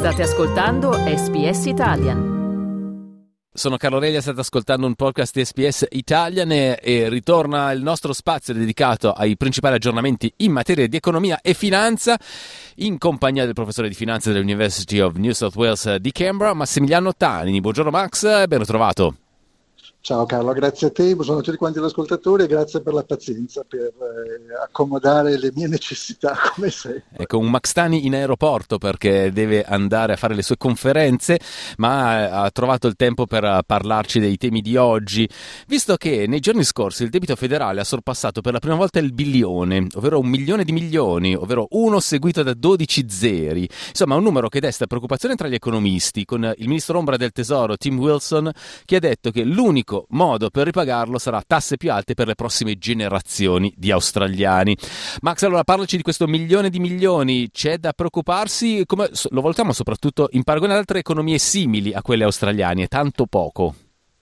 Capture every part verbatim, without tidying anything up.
State ascoltando S B S Italian. Sono Carlo Reglia, state ascoltando un podcast di S B S Italian e, e ritorna il nostro spazio dedicato ai principali aggiornamenti in materia di economia e finanza in compagnia del professore di finanza dell'University of New South Wales di Canberra, Massimiliano Tani. Buongiorno Max, ben ritrovato. Ciao Carlo, grazie a te, buongiorno a tutti quanti gli ascoltatori e grazie per la pazienza, per eh, accomodare le mie necessità come sempre. Ecco, un Max Tani in aeroporto perché deve andare a fare le sue conferenze, ma ha trovato il tempo per parlarci dei temi di oggi, visto che nei giorni scorsi il debito federale ha sorpassato per la prima volta il bilione, ovvero un milione di milioni, ovvero uno seguito da dodici zeri. Insomma, un numero che desta preoccupazione tra gli economisti, con il ministro ombra del tesoro Tim Wilson che ha detto che l'unico modo per ripagarlo sarà tasse più alte per le prossime generazioni di australiani. Max, allora parlaci di questo milione di milioni. C'è da preoccuparsi? Come lo valutiamo soprattutto in paragone ad altre economie simili a quelle australiane? È tanto poco?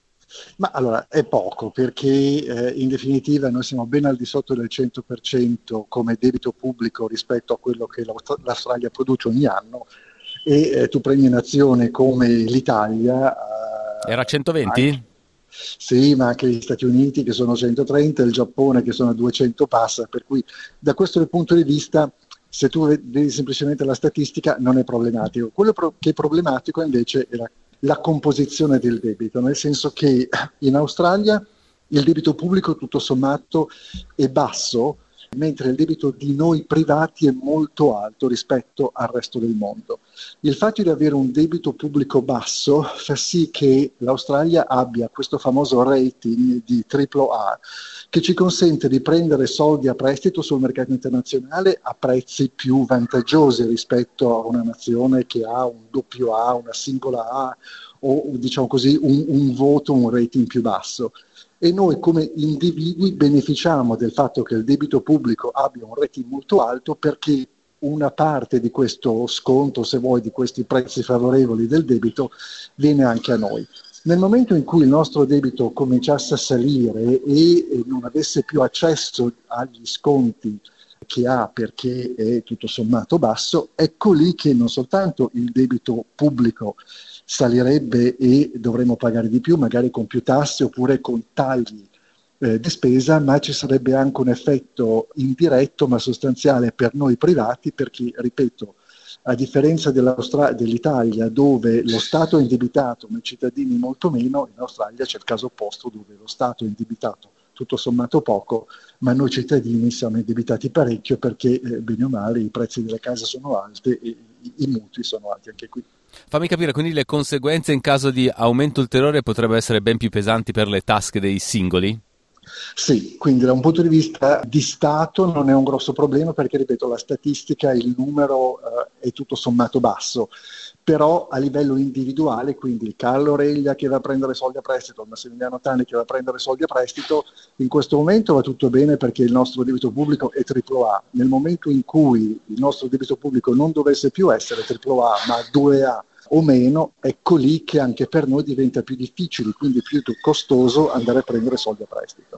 Ma allora è poco perché eh, in definitiva noi siamo ben al di sotto del cento per cento come debito pubblico rispetto a quello che l'Australia produce ogni anno e eh, tu prendi nazione come l'Italia. Eh, Era centoventi? Anche, Sì, ma anche gli Stati Uniti che sono centotrenta, il Giappone che sono duecento passa, per cui da questo punto di vista, se tu vedi semplicemente la statistica, non è problematico. Quello pro- che è problematico invece è la, la composizione del debito, nel senso che in Australia il debito pubblico tutto sommato è basso, mentre il debito di noi privati è molto alto rispetto al resto del mondo. Il fatto di avere un debito pubblico basso fa sì che l'Australia abbia questo famoso rating di tripla A che ci consente di prendere soldi a prestito sul mercato internazionale a prezzi più vantaggiosi rispetto a una nazione che ha un doppio A, una singola A o diciamo così un, un voto, un rating più basso. E noi come individui beneficiamo del fatto che il debito pubblico abbia un rating molto alto perché una parte di questo sconto, se vuoi, di questi prezzi favorevoli del debito viene anche a noi. Nel momento in cui il nostro debito cominciasse a salire e non avesse più accesso agli sconti che ha perché è tutto sommato basso, ecco lì che non soltanto il debito pubblico salirebbe e dovremmo pagare di più, magari con più tasse oppure con tagli eh, di spesa, ma ci sarebbe anche un effetto indiretto ma sostanziale per noi privati, perché, ripeto, a differenza dell'Italia dove lo Stato è indebitato ma i cittadini molto meno, in Australia c'è il caso opposto dove lo Stato è indebitato tutto sommato poco, ma noi cittadini siamo indebitati parecchio perché eh, bene o male i prezzi delle case sono alti e i, i mutui sono alti anche qui. Fammi capire, quindi le conseguenze in caso di aumento ulteriore potrebbero essere ben più pesanti per le tasche dei singoli? Sì, quindi da un punto di vista di Stato non è un grosso problema perché, ripeto, la statistica, il numero eh, è tutto sommato basso, però a livello individuale, quindi il Carlo Reglia che va a prendere soldi a prestito, il Massimiliano Tani che va a prendere soldi a prestito, in questo momento va tutto bene perché il nostro debito pubblico è tripla A. Nel momento in cui il nostro debito pubblico non dovesse più essere tripla A ma due A o meno, ecco lì che anche per noi diventa più difficile, quindi più costoso andare a prendere soldi a prestito.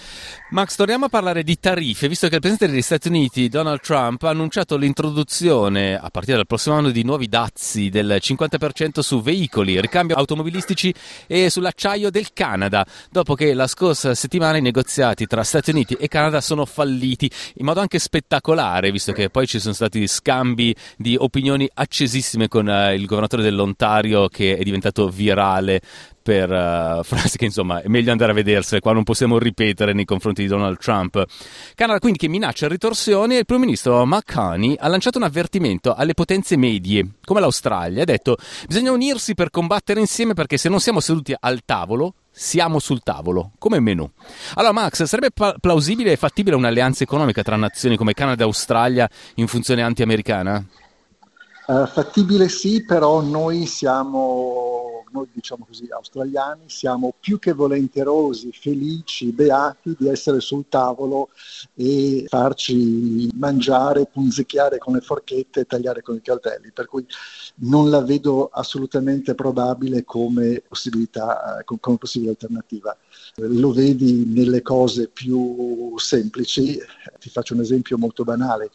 Max, torniamo a parlare di tariffe, visto che il presidente degli Stati Uniti, Donald Trump, ha annunciato l'introduzione a partire dal prossimo anno di nuovi dazi del cinquanta per cento su veicoli, ricambio automobilistici e sull'acciaio del Canada, dopo che la scorsa settimana i negoziati tra Stati Uniti e Canada sono falliti in modo anche spettacolare, visto che poi ci sono stati scambi di opinioni accesissime con uh, il governatore dell'Ontario che è diventato virale per uh, frasi che insomma è meglio andare a vedersele, qua non possiamo ripetere nei confronti di Donald Trump. Canada quindi che minaccia ritorsioni e il primo ministro Mark Carney ha lanciato un avvertimento alle potenze medie come l'Australia, ha detto bisogna unirsi per combattere insieme perché se non siamo seduti al tavolo siamo sul tavolo, come menù. Allora Max, sarebbe pa- plausibile e fattibile un'alleanza economica tra nazioni come Canada e Australia in funzione anti-americana? Uh, fattibile sì, però noi siamo, noi diciamo così, australiani, siamo più che volenterosi, felici, beati di essere sul tavolo e farci mangiare, punzecchiare con le forchette e tagliare con i coltelli, per cui non la vedo assolutamente probabile come possibilità, come possibile alternativa. Lo vedi nelle cose più semplici, ti faccio un esempio molto banale.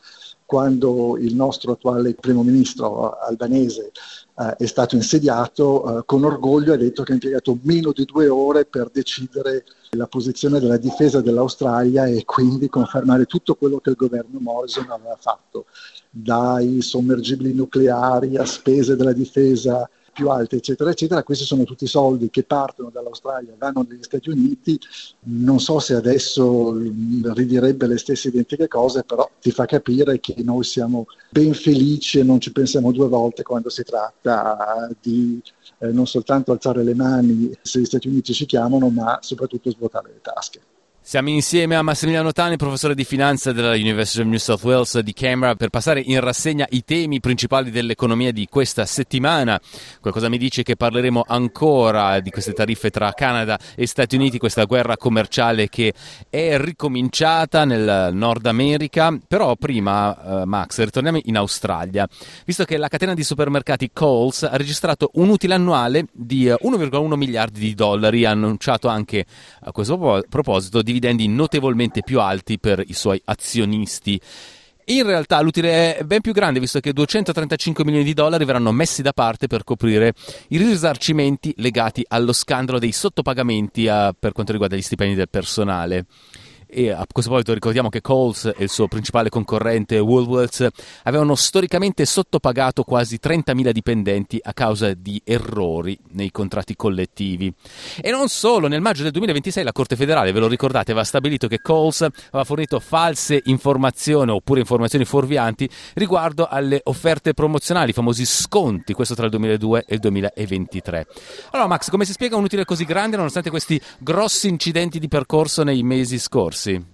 quando il nostro attuale primo ministro albanese eh, è stato insediato, eh, con orgoglio ha detto che ha impiegato meno di due ore per decidere la posizione della difesa dell'Australia e quindi confermare tutto quello che il governo Morrison aveva fatto, dai sommergibili nucleari a spese della difesa più alte, eccetera, eccetera. Questi sono tutti soldi che partono dall'Australia, vanno negli Stati Uniti. Non so se adesso ridirebbe le stesse identiche cose, però ti fa capire che noi siamo ben felici e non ci pensiamo due volte quando si tratta di eh, non soltanto alzare le mani se gli Stati Uniti ci chiamano, ma soprattutto svuotare le tasche. Siamo insieme a Massimiliano Tani, professore di finanza della University of New South Wales di Canberra, per passare in rassegna i temi principali dell'economia di questa settimana. Qualcosa mi dice che parleremo ancora di queste tariffe tra Canada e Stati Uniti, questa guerra commerciale che è ricominciata nel Nord America. Però prima, uh, Max, ritorniamo in Australia, visto che la catena di supermercati Coles ha registrato un utile annuale di uno virgola uno miliardi di dollari, ha annunciato anche a questo proposito dividendi notevolmente più alti per i suoi azionisti. In realtà l'utile è ben più grande, visto che duecentotrentacinque milioni di dollari verranno messi da parte per coprire i risarcimenti legati allo scandalo dei sottopagamenti a, per quanto riguarda gli stipendi del personale. E a questo punto ricordiamo che Coles e il suo principale concorrente Woolworths avevano storicamente sottopagato quasi trentamila dipendenti a causa di errori nei contratti collettivi. E non solo, nel maggio del duemilaventisei la Corte federale, ve lo ricordate, aveva stabilito che Coles aveva fornito false informazioni oppure informazioni fuorvianti riguardo alle offerte promozionali, i famosi sconti, questo tra il duemiladue e il duemilaventitré. Allora Max, come si spiega un utile così grande nonostante questi grossi incidenti di percorso nei mesi scorsi?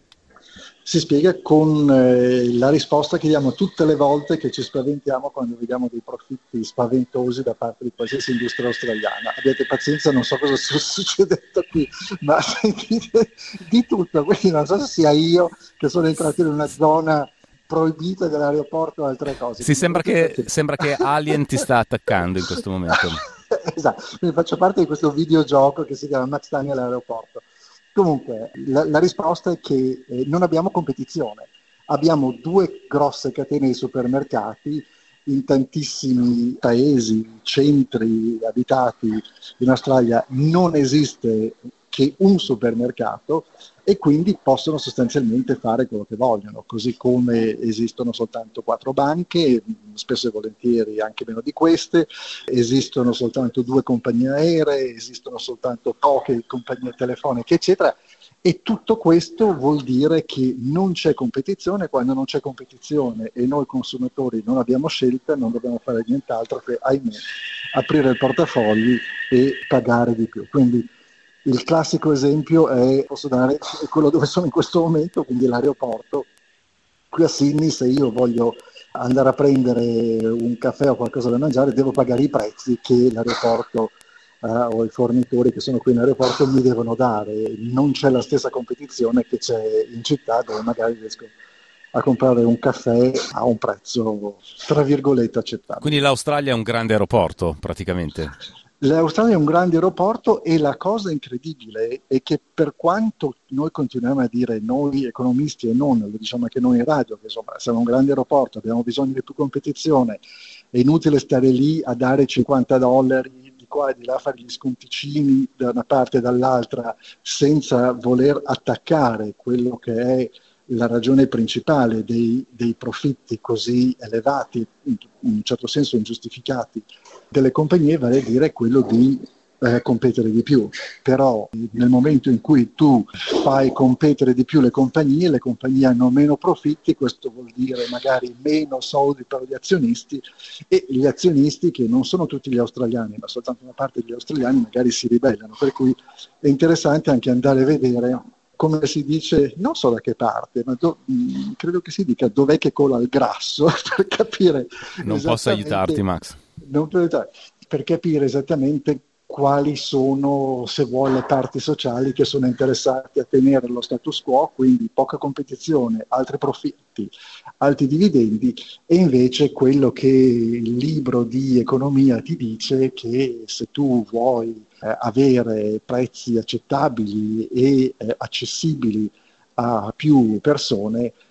Si spiega con eh, la risposta che diamo tutte le volte che ci spaventiamo quando vediamo dei profitti spaventosi da parte di qualsiasi industria australiana. Abbiate pazienza, non so cosa sta succedendo qui, ma sentite di tutto, quindi non so se sia io che sono entrato in una zona proibita dell'aeroporto o altre cose. Sì, sembra che, che... sembra che Alien ti sta attaccando in questo momento. Esatto, quindi faccio parte di questo videogioco che si chiama Max Tani all'aeroporto. Comunque, la, la risposta è che eh, non abbiamo competizione. Abbiamo due grosse catene di supermercati in tantissimi paesi, centri abitati in Australia. Non esiste che un supermercato e quindi possono sostanzialmente fare quello che vogliono, così come esistono soltanto quattro banche, spesso e volentieri anche meno di queste, esistono soltanto due compagnie aeree, esistono soltanto poche compagnie telefoniche, eccetera, e tutto questo vuol dire che non c'è competizione. Quando non c'è competizione e noi consumatori non abbiamo scelta, non dobbiamo fare nient'altro che, ahimè, aprire il portafogli e pagare di più. Quindi il classico esempio è, posso dare, è quello dove sono in questo momento, quindi l'aeroporto. Qui a Sydney, se io voglio andare a prendere un caffè o qualcosa da mangiare, devo pagare i prezzi che l'aeroporto eh, o i fornitori che sono qui in aeroporto mi devono dare. Non c'è la stessa competizione che c'è in città, dove magari riesco a comprare un caffè a un prezzo, tra virgolette, accettabile. Quindi l'Australia è un grande aeroporto, praticamente? L'Australia è un grande aeroporto e la cosa incredibile è che, per quanto noi continuiamo a dire, noi economisti e non, lo diciamo anche noi in radio, che insomma siamo un grande aeroporto, abbiamo bisogno di più competizione, è inutile stare lì a dare cinquanta dollari di qua e di là, fare gli sconticini da una parte e dall'altra senza voler attaccare quello che è la ragione principale dei, dei profitti così elevati, in un certo senso ingiustificati, delle compagnie, vale a dire quello di eh, competere di più. Però nel momento in cui tu fai competere di più le compagnie, le compagnie hanno meno profitti, questo vuol dire magari meno soldi per gli azionisti, e gli azionisti, che non sono tutti gli australiani, ma soltanto una parte degli australiani, magari si ribellano. Per cui è interessante anche andare a vedere, come si dice, non so da che parte, ma do, mh, credo che si dica dov'è che cola il grasso, per capire. Non posso aiutarti, Max. Non per, per capire esattamente quali sono, se vuoi, le parti sociali che sono interessate a tenere lo status quo, quindi poca competizione, altri profitti, alti dividendi, e invece quello che il libro di economia ti dice, che se tu vuoi eh, avere prezzi accettabili e eh, accessibili a più persone,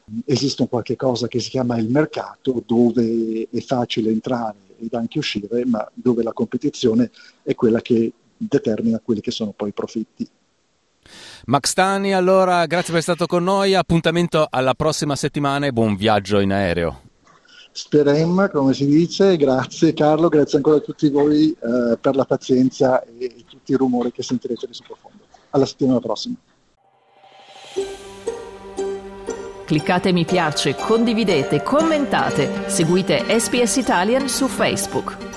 Esiste un qualche cosa che si chiama il mercato, dove è facile entrare ed anche uscire, ma dove la competizione è quella che determina quelli che sono poi i profitti. Max Tani, allora grazie per essere stato con noi, appuntamento alla prossima settimana e buon viaggio in aereo. Sperem, come si dice, grazie Carlo, grazie ancora a tutti voi eh, per la pazienza e, e tutti i rumori che sentirete di sottofondo. Alla settimana prossima. Cliccate mi piace, condividete, commentate, seguite S B S Italian su Facebook.